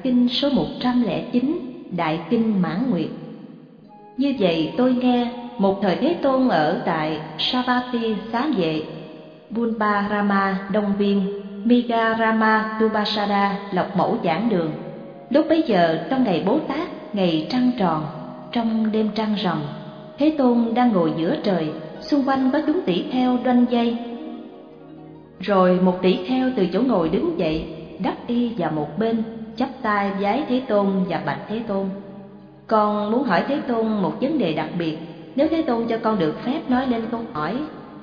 kinh số 109, Đại Kinh Mãn Nguyệt. Như vậy tôi nghe, một thời Thế Tôn ở tại Savatthi Xá Vệ, Bulbarama Đông Viên, Migarama Tubasada Lộc Mẫu giảng đường. Lúc bấy giờ trong ngày Bố Tát, ngày trăng tròn, trong đêm trăng rằm, Thế Tôn đang ngồi giữa trời, xung quanh có chúng tỷ kheo đoanh dây. Rồi một tỷ kheo từ chỗ ngồi đứng dậy, đắp y vào một bên, chắp tay vái Thế Tôn và bạch Thế Tôn: con muốn hỏi Thế Tôn một vấn đề đặc biệt, nếu Thế Tôn cho con được phép nói lên câu hỏi.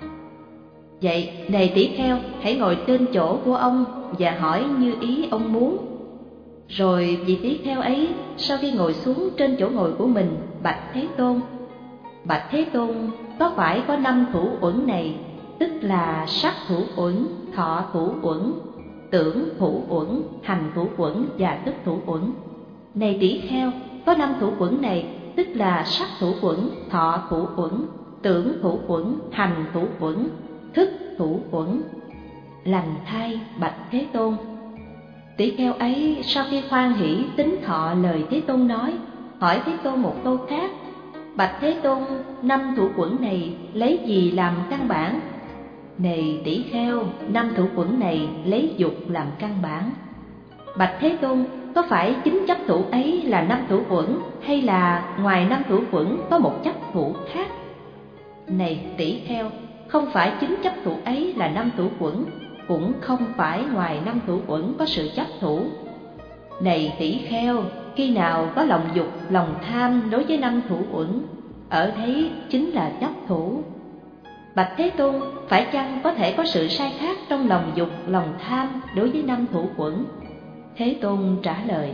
Vậy, này tỷ kheo, hãy ngồi trên chỗ của ông và hỏi như ý ông muốn. Rồi vị tỷ kheo ấy sau khi ngồi xuống trên chỗ ngồi của mình, bạch Thế Tôn: bạch Thế Tôn, có phải có 5 thủ uẩn này, tức là sắc thủ uẩn, thọ thủ uẩn, tưởng thủ uẩn, hành thủ uẩn và thức thủ uẩn. Này tỷ kheo, có 5 thủ uẩn này, tức là sắc thủ uẩn, thọ thủ uẩn, tưởng thủ uẩn, hành thủ uẩn, thức thủ uẩn. Lành thay, bạch Thế Tôn. Tỷ kheo ấy sau khi hoan hỷ tín thọ lời Thế Tôn nói, hỏi Thế Tôn một câu khác: bạch Thế Tôn, 5 thủ uẩn này lấy gì làm căn bản? Này tỷ kheo, 5 thủ uẩn này lấy dục làm căn bản. Bạch Thế Tôn, có phải chính chấp thủ ấy là 5 thủ uẩn, hay là ngoài 5 thủ uẩn có một chấp thủ khác? Này tỷ kheo, không phải chính chấp thủ ấy là 5 thủ uẩn, cũng không phải ngoài 5 thủ uẩn có sự chấp thủ. Này tỷ kheo, khi nào có lòng dục, lòng tham đối với 5 thủ uẩn, ở đấy chính là chấp thủ. Bạch Thế Tôn, phải chăng có thể có sự sai khác trong lòng dục, lòng tham đối với 5 thủ uẩn? Thế Tôn trả lời: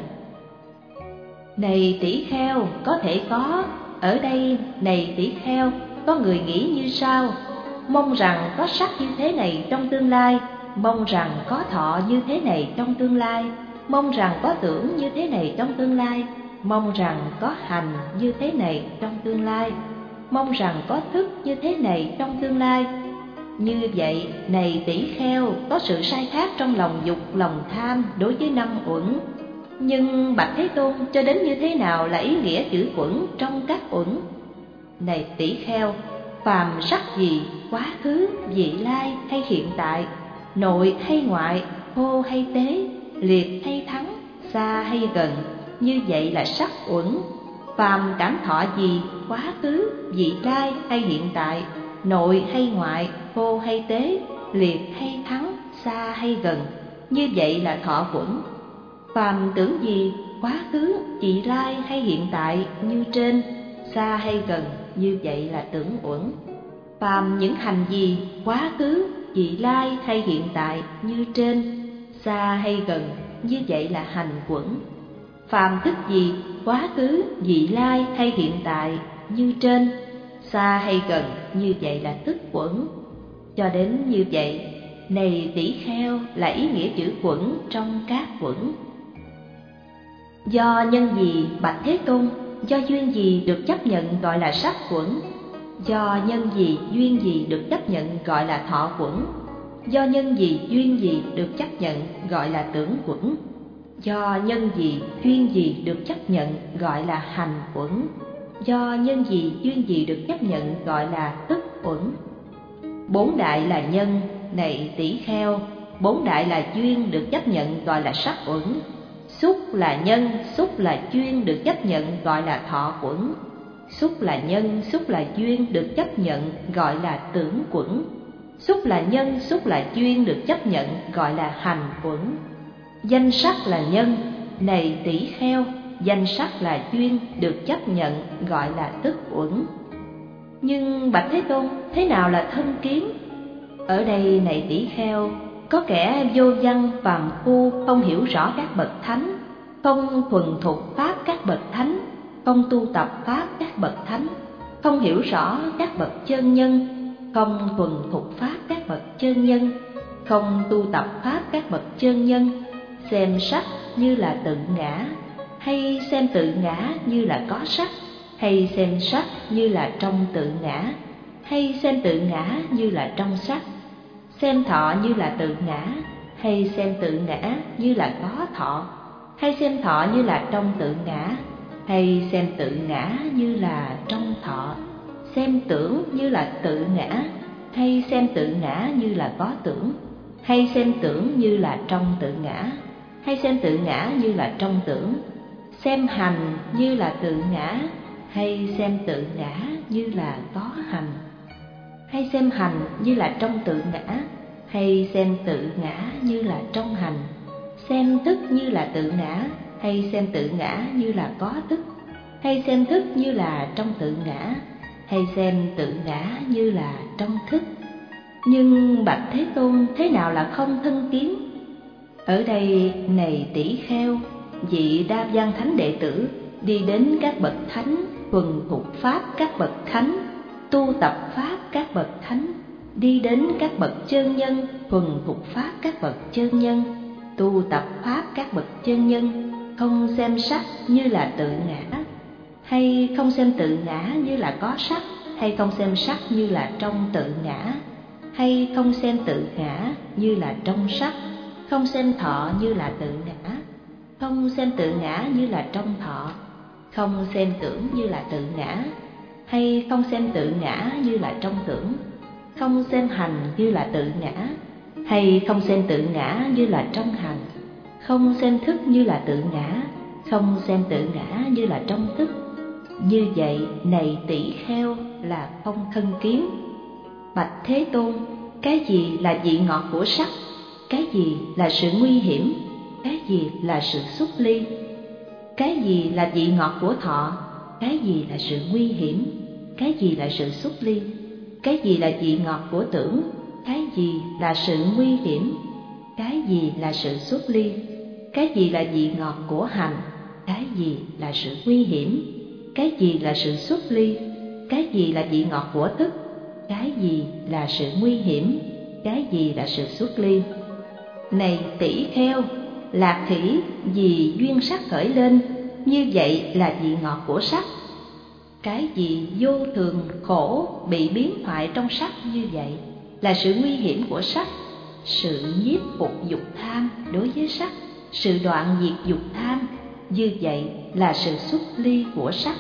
này tỷ kheo, có thể có. Ở đây, này tỷ kheo, có người nghĩ như sau: mong rằng có sắc như thế này trong tương lai, mong rằng có thọ như thế này trong tương lai, mong rằng có tưởng như thế này trong tương lai, mong rằng có hành như thế này trong tương lai, mong rằng có thức như thế này trong tương lai. Như vậy, này tỷ kheo, có sự sai khác trong lòng dục, lòng tham đối với 5 uẩn. Nhưng bạch Thế Tôn, cho đến như thế nào là ý nghĩa chữ uẩn trong các uẩn? Này tỷ kheo, phàm sắc gì, quá khứ, vị lai hay hiện tại, nội hay ngoại, thô hay tế, liệt hay thắng, xa hay gần, như vậy là sắc uẩn. Phàm cảm thọ gì, quá khứ, vị lai hay hiện tại, nội hay ngoại, thô hay tế, liệt hay thắng, xa hay gần, như vậy là thọ uẩn. Phàm tưởng gì, quá khứ, vị lai hay hiện tại như trên, xa hay gần, như vậy là tưởng uẩn. Phàm những hành gì, quá khứ, vị lai hay hiện tại như trên, xa hay gần, như vậy là hành uẩn. Phàm thức gì, quá khứ, vị lai hay hiện tại như trên, xa hay gần, như vậy là thức uẩn. Cho đến như vậy, này tỷ kheo, là ý nghĩa chữ uẩn trong các uẩn. Do nhân gì, bạch Thế Tôn, do duyên gì được chấp nhận gọi là sắc uẩn? Do nhân gì, duyên gì được chấp nhận gọi là thọ uẩn? Do nhân gì, duyên gì được chấp nhận gọi là tưởng uẩn? Do nhân gì, duyên gì được chấp nhận gọi là hành uẩn? Do nhân gì, duyên gì được chấp nhận gọi là thức uẩn? 4 đại là nhân, này tỷ kheo, 4 đại là duyên được chấp nhận gọi là sắc uẩn. Xúc là nhân, xúc là duyên được chấp nhận gọi là thọ uẩn. Xúc là nhân, xúc là duyên được chấp nhận gọi là tưởng uẩn. Xúc là nhân, xúc là duyên được chấp nhận gọi là hành uẩn. Danh sắc là nhân, này tỷ kheo, danh sắc là duyên được chấp nhận gọi là thức uẩn. Nhưng bạch Thế Tôn, thế nào là thân kiến? Ở đây, này tỷ kheo, có kẻ vô văn phàm phu không hiểu rõ các bậc thánh, không thuần thục pháp các bậc thánh, không tu tập pháp các bậc thánh, không hiểu rõ các bậc chân nhân, không thuần thục pháp các bậc chân nhân, không tu tập pháp các bậc chân nhân, xem sắc như là tự ngã, hay xem tự ngã như là có sắc, hay xem sắc như là trong tự ngã, hay xem tự ngã như là trong sắc, xem thọ như là tự ngã, hay xem tự ngã như là có thọ, hay xem thọ như là trong tự ngã, hay xem tự ngã như là trong thọ, xem tưởng như là tự ngã, hay xem tự ngã như là có tưởng, hay xem tưởng như là trong tự ngã, hay xem tự ngã như là trong tưởng, xem hành như là tự ngã, hay xem tự ngã như là có hành, hay xem hành như là trong tự ngã, hay xem tự ngã như là trong hành, xem thức như là tự ngã, hay xem tự ngã như là có thức, hay xem thức như là trong tự ngã, hay xem tự ngã như là trong thức. Nhưng bạch Thế Tôn, thế nào là không thân kiến? Ở đây này tỷ kheo, vị Đa Văn Thánh đệ tử đi đến các bậc thánh, thuần thục pháp các bậc thánh, tu tập pháp các bậc thánh, đi đến các bậc chân nhân, thuần thục pháp các bậc chân nhân, tu tập pháp các bậc chân nhân, không xem sắc như là tự ngã, hay không xem tự ngã như là có sắc, hay không xem sắc như là trong tự ngã, hay không xem tự ngã như là trong sắc, không xem thọ như là tự ngã, không xem tự ngã như là trong thọ, không xem tưởng như là tự ngã, hay không xem tự ngã như là trong tưởng, không xem hành như là tự ngã, hay không xem tự ngã như là trong hành, không xem thức như là tự ngã, không xem tự ngã như là trong thức. Như vậy này tỷ kheo là không thân kiến. Bạch Thế Tôn, cái gì là vị ngọt của sắc? Cái gì là sự nguy hiểm? Cái gì là sự xuất ly? Cái gì là vị ngọt của thọ? Cái gì là sự nguy hiểm? Cái gì là sự xuất ly? Cái gì là vị ngọt của tưởng? Cái gì là sự nguy hiểm? Cái gì là sự xuất ly? Cái gì là vị ngọt của hành? Cái gì là sự nguy hiểm? Cái gì là sự xuất ly? Cái gì là vị ngọt của thức? Cái gì là sự nguy hiểm? Cái gì là sự xuất ly? Này tỷ kheo, lạc thủy vì duyên sắc khởi lên, như vậy là vị ngọt của sắc. Cái gì vô thường, khổ, bị biến hoại trong sắc như vậy là sự nguy hiểm của sắc. Sự nhiếp phục dục tham đối với sắc, sự đoạn diệt dục tham, như vậy là sự xuất ly của sắc.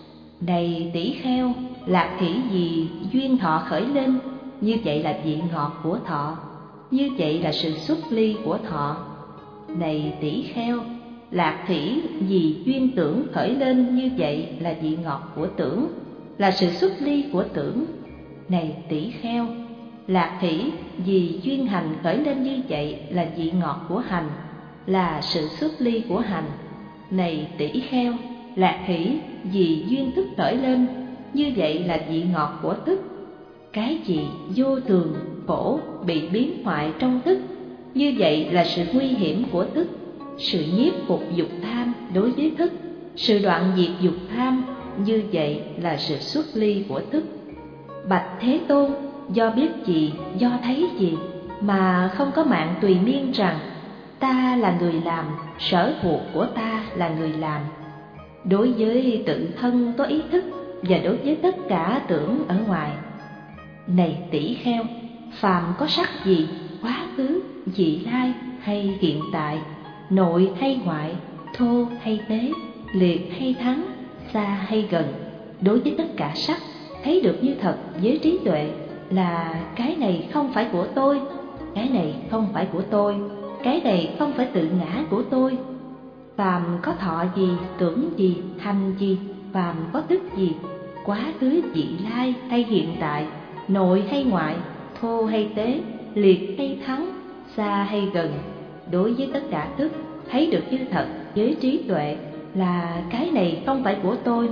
Này tỷ kheo, lạc thủy vì duyên thọ khởi lên, như vậy là vị ngọt của thọ, như vậy là sự xuất ly của thọ. Này tỷ kheo, lạc thủy vì duyên tưởng khởi lên, như vậy là vị ngọt của tưởng, là sự xuất ly của tưởng. Này tỷ kheo, lạc thủy vì duyên hành khởi lên, như vậy là vị ngọt của hành, là sự xuất ly của hành. Này tỷ kheo, lạc thủy vì duyên thức khởi lên, như vậy là vị ngọt của thức. Cái gì vô thường, khổ, bị biến hoại trong thức, như vậy là sự nguy hiểm của thức. Sự nhiếp phục dục tham đối với thức, sự đoạn diệt dục tham, như vậy là sự xuất ly của thức. Bạch Thế Tôn, do biết gì, do thấy gì mà không có mạng tùy miên rằng ta là người làm, sở thuộc của ta là người làm. Đối với tự thân có ý thức và đối với tất cả tưởng ở ngoài. Này tỷ kheo, phàm có sắc gì, quá khứ, vị lai hay hiện tại, nội hay ngoại, thô hay tế, liệt hay thắng, xa hay gần, đối với tất cả sắc thấy được như thật với trí tuệ là cái này không phải của tôi, cái này không phải của tôi, cái này không phải tự ngã của tôi. Phàm có thọ gì, tưởng gì, hành gì, phàm có thức gì, quá khứ vị lai hay hiện tại, nội hay ngoại, thô hay tế, liệt hay thắng, xa hay gần, đối với tất cả thức thấy được như thật với trí tuệ là cái này không phải của tôi,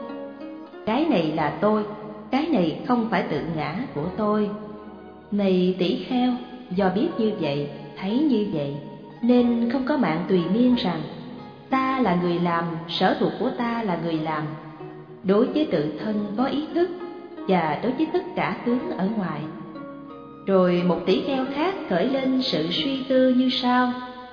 cái này là tôi, cái này không phải tự ngã của tôi. Này tỷ kheo, do biết như vậy, thấy như vậy, nên không có mạng tùy miên rằng ta là người làm, sở thuộc của ta là người làm. Đối với tự thân có ý thức và đối với tất cả tướng ở ngoài. Rồi một tỷ kheo khác khởi lên sự suy tư như sau: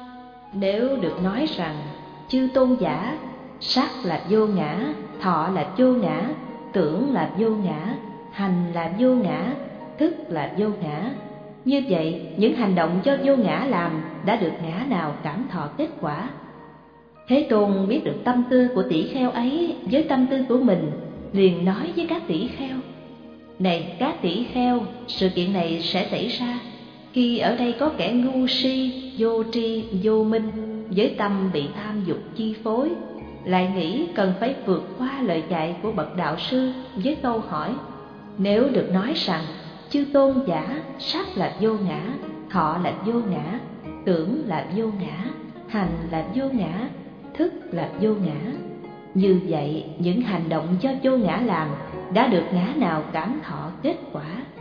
nếu được nói rằng chư tôn giả, sắc là vô ngã, thọ là vô ngã, tưởng là vô ngã, hành là vô ngã, thức là vô ngã, như vậy những hành động do vô ngã làm đã được ngã nào cảm thọ kết quả? Thế Tôn biết được tâm tư của tỷ kheo ấy với tâm tư của mình, liền nói với các tỷ kheo: này các tỷ kheo, sự kiện này sẽ xảy ra khi ở đây có kẻ ngu si, vô tri, vô minh, với tâm bị tham dục chi phối, lại nghĩ cần phải vượt qua lời dạy của bậc đạo sư với câu hỏi: nếu được nói rằng chư tôn giả, sắc là vô ngã, thọ là vô ngã, tưởng là vô ngã, hành là vô ngã, thức là vô ngã, như vậy những hành động do vô ngã làm đã được ngã nào cảm thọ kết quả?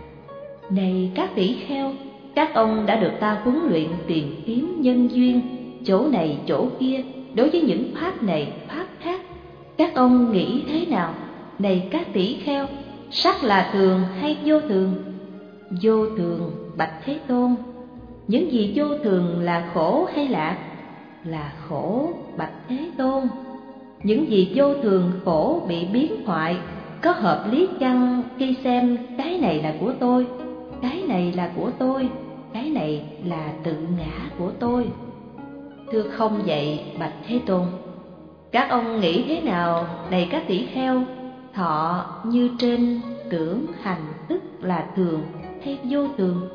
Này các tỷ kheo, các ông đã được ta huấn luyện tìm kiếm nhân duyên, chỗ này chỗ kia, đối với những pháp này pháp khác. Các ông nghĩ thế nào? Này các tỷ kheo, sắc là thường hay vô thường? Vô thường, bạch Thế Tôn. Những gì vô thường là khổ hay lạc? Là khổ, bạch Thế Tôn. Những gì vô thường khổ bị biến hoại, có hợp lý chăng khi xem cái này là của tôi, cái này là của tôi, cái này là tự ngã của tôi? Thưa không vậy, bạch Thế Tôn. Các ông nghĩ thế nào, này các tỷ kheo? Thọ như trên, tưởng, hành, thức là thường hay vô thường?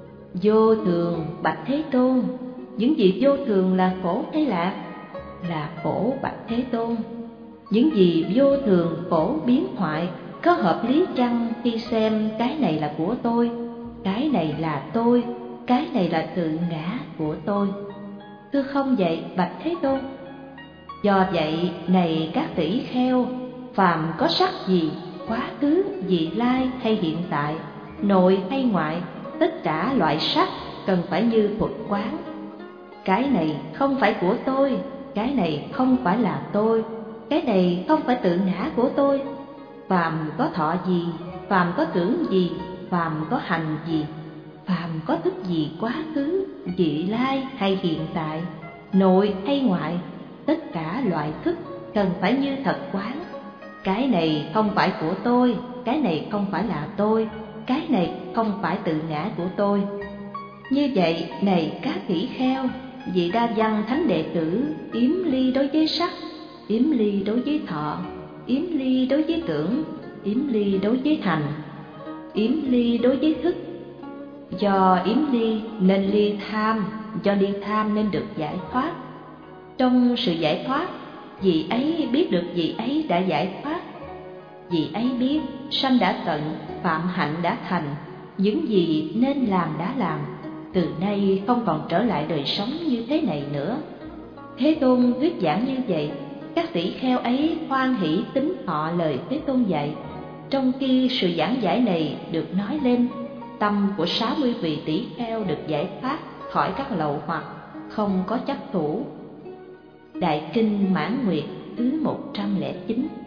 Vô thường, bạch Thế Tôn. Những gì vô thường là khổ hay lạc? Là khổ, bạch Thế Tôn. Những gì vô thường khổ biến hoại, có hợp lý chăng khi xem cái này là của tôi, cái này là tôi, cái này là tự ngã của tôi? Thưa không vậy, bạch Thế Tôn. Do vậy, này các tỷ kheo, phàm có sắc gì, quá khứ, vị lai hay hiện tại, nội hay ngoại, tất cả loại sắc cần phải như thuật quán. Cái này không phải của tôi, cái này không phải là tôi, cái này không phải tự ngã của tôi. Phàm có thọ gì, phàm có tưởng gì, phàm có hành gì, phàm có thức gì quá khứ, vị lai hay hiện tại, nội hay ngoại, tất cả loại thức cần phải như thật quán. Cái này không phải của tôi, cái này không phải là tôi, cái này không phải tự ngã của tôi. Như vậy, này các tỷ kheo, vị đa văn thánh đệ tử yếm ly đối với sắc, yếm ly đối với thọ, yếm ly đối với tưởng, yếm ly đối với hành, yếm ly đối với thức. Do yếm ly nên ly tham, do ly tham nên được giải thoát. Trong sự giải thoát, vị ấy biết được vị ấy đã giải thoát. Vị ấy biết sanh đã tận, phạm hạnh đã thành, những gì nên làm đã làm, từ nay không còn trở lại đời sống như thế này nữa. Thế Tôn thuyết giảng như vậy, các tỷ kheo ấy hoan hỷ tín thọ lời Thế Tôn dạy. Trong khi sự giảng giải này được nói lên, tâm của 60 vị tỷ kheo được giải thoát khỏi các lậu hoặc, không có chấp thủ. Đại kinh Mãn Nguyệt thứ 109.